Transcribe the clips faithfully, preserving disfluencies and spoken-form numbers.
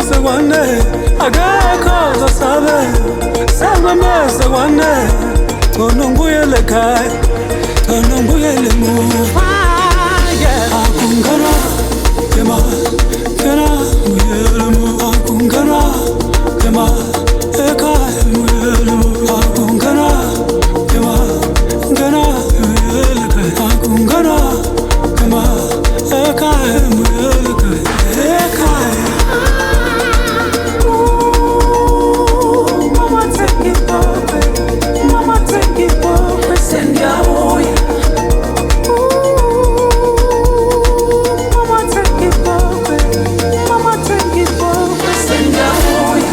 mese kwane akekho zosabe sama mese kwane Tono ngibuyele ekhaya Tono ngibuyele emuva Akungena Kema Kena Ngibuyele emuva Akungena Kema Ekhaya Ngibuyele emuva Akungena Kema Ngena Ngibuyele ekhaya Akungena Kema Ekhaya Ngibuyele ekhaya Ekhaya Mama take it away Mama take it away Send ya away Mama take it away Mama take it away Send ya away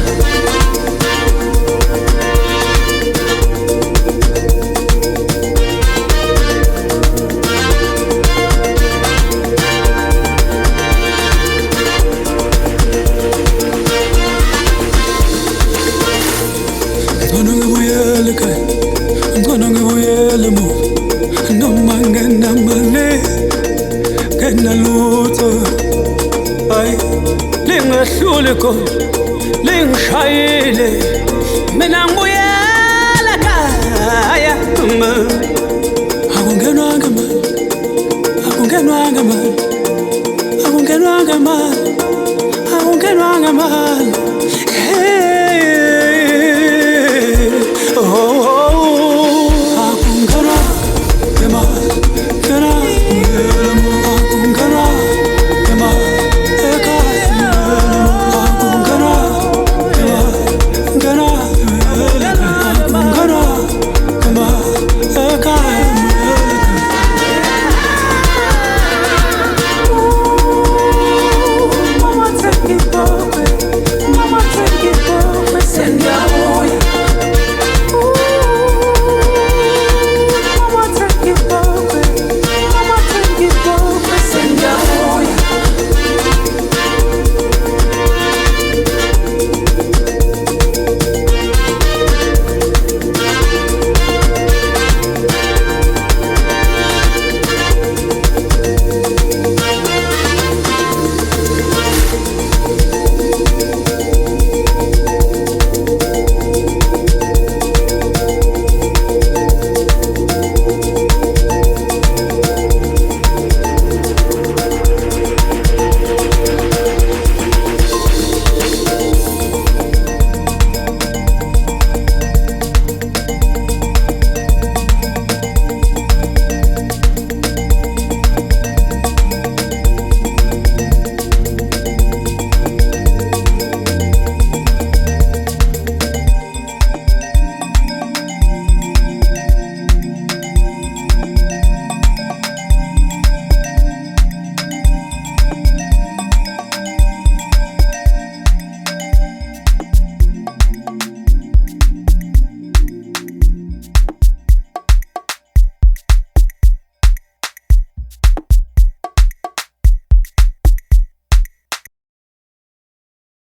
Ngcono ngibuyele ekhaya Ngcono ngibuyele emuva Noma nginamali nginalutho Hayi lingehlule khona lingishayile Mina ngibuyele ekhaya Akungenwanga mali Akungenwanga mali Akungenwanga mali Akungenwanga mali